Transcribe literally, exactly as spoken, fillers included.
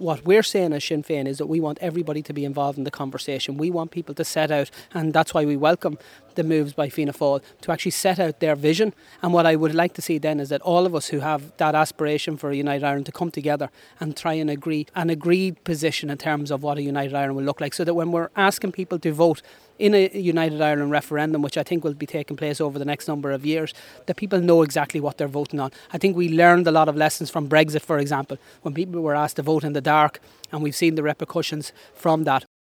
what we're saying as Sinn Féin is that we want everybody to be involved in the conversation. We want people to set out, and that's why we welcome the moves by Fianna Fáil, to actually set out their vision. And what I would like to see then is that all of us who have that aspiration for a United Ireland to come together and try and agree an agreed position in terms of what a United Ireland will look like, so that when we're asking people to vote in a United Ireland referendum, which I think will be taking place over the next number of years, that people know exactly what they're voting on. I think we learned a lot of lessons from Brexit, for example, when people were asked to vote in the dark, and we've seen the repercussions from that.